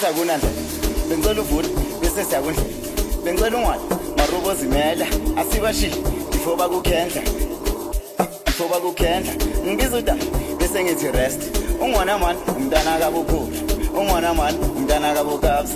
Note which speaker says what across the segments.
Speaker 1: akunandlela bengicela uvule bese siyakundlela bengicela ungwani marubo zimela asibashile before bakukhendla ngibiza uda bese ngithi rest ungwana man umntana kabukhulu ungwana man umntana kabukabza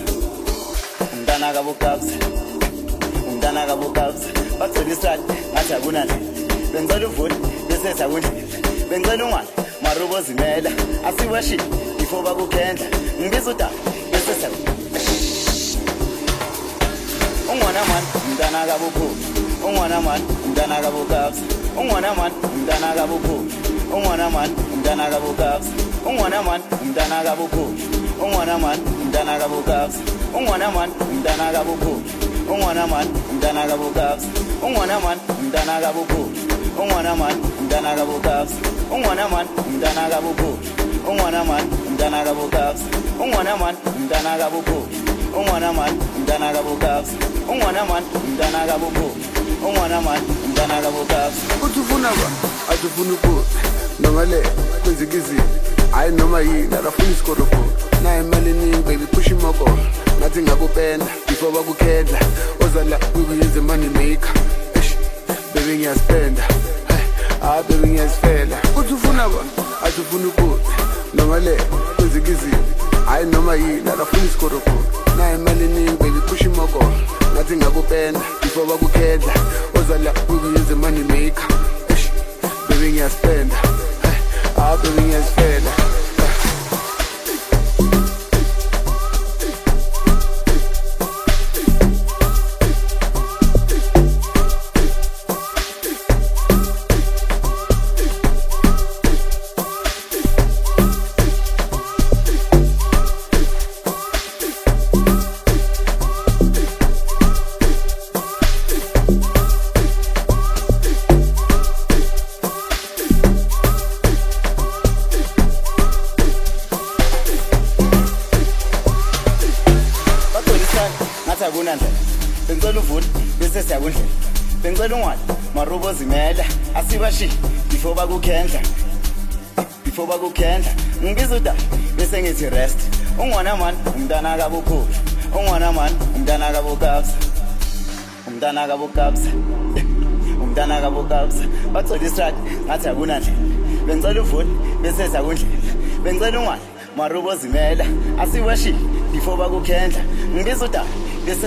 Speaker 1: bagcwele isirati ngathi akunandlela bengicela uvule bese siyakundlela bengicela ungwani marubo zimela asibashile before bakukhendla ngibiza uda bese siyakundlela ungwana man umntana kabukhulu ungwana man umntana kabukabza ungwana man umntana kabukhulu ungwana man umntana kabukabza ungwana man umntana kabukhulu ungwana man umntana kabukabza ungwana man umntana kabukhulu ungwana man umntana kabukabza ungwana man umntana kabukhulu ungwana man umntana kabukabza ungwana man umntana kabukhulu ungwana man umntana kabukabza ungwana man umntana kabukhulu ungwana man umntana kabukabza ungwana man umntana kabukhulu ungwana man umntana kabukabza
Speaker 2: uthi ufuna ba athufuna ukudla noma le kwenzeka izinto hayi noma yini akafuna isikorofo naye imali eningi baby push imoko ngathi ngakupenda before bakukhendla ozala kuyenza money maker baby ngiyaspenda baby ngiyasifela uthi ufuna ba athufuna ukudla noma le kwenzeka izinto hayi noma yini akafuna isikorofo naye imali eningi baby push imoko ngathi ngakupenda before bakukhendla ozala kuyenza money maker baby ngiyaspenda baby ngiyasifela
Speaker 1: akunandlela bengicela uvule bese siyakundlela bengicela ungwani marubo zimela asibashile before bakukhendla ngibiza uda bese ngithi rest ungwana man umntana kabukhulu ungwana man umntana kabukabza bagcwele isirati ngathi akunandlela bengicela uvule bese siyakundlela bengicela ungwani marubo zimela asibashile before bakukhendla ngibiza uda bese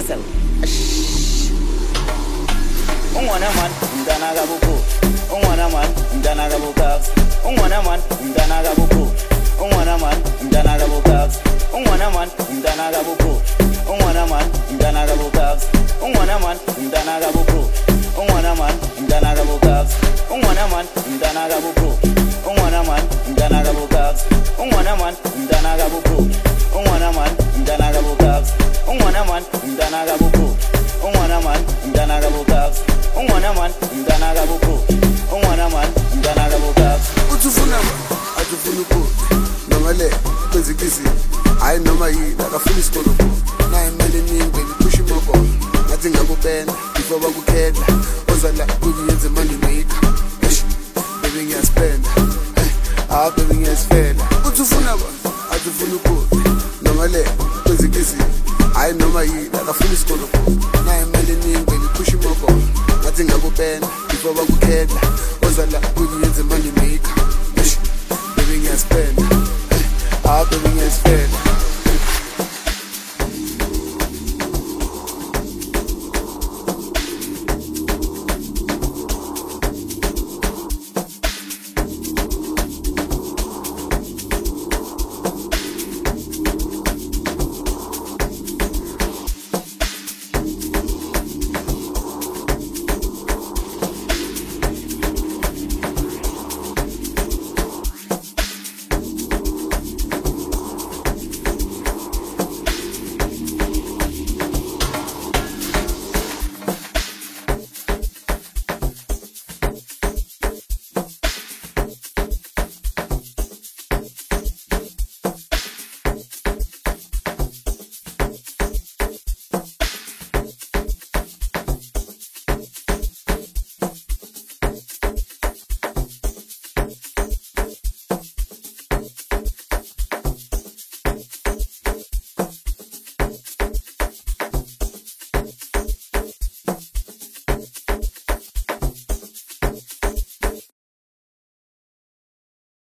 Speaker 1: ungwana man umntana kabukhulu ungwana man umntana kabukabza ungwana man umntana kabukhulu ungwana man umntana kabukabza ungwana man umntana kabukhulu ungwana man umntana kabukabza ungwana man umntana kabukhulu ungwana man umntana kabukabza ungwana man umntana kabukhulu ungwana man umntana kabukabza ungwana man umntana kabukhulu ungwana man umntana kabukabza ungwana man umntana kabukhulu ungwana man umntana kabukabza ungwana man umntana kabukhulu ungwana man umntana kabukabza
Speaker 2: uthi ufuna ba athufuna ukudla noma le kwenzeka izinto hayi noma yini akafuna isikorofo naye imali eningi baby push imoko ngathi ngakupenda before bakukhendla ozala kuyenza money maker baby ngiyaspenda baby ngiyasifela uthi ufuna ba athufuna ukudla noma le kwenzeka izinto hayi noma yini akafuna isikorofo naye imali eningi baby push imoko ngathi ngakupenda before bakukhendla ozala kuyenza money maker baby ngiyaspenda baby ngiyasifela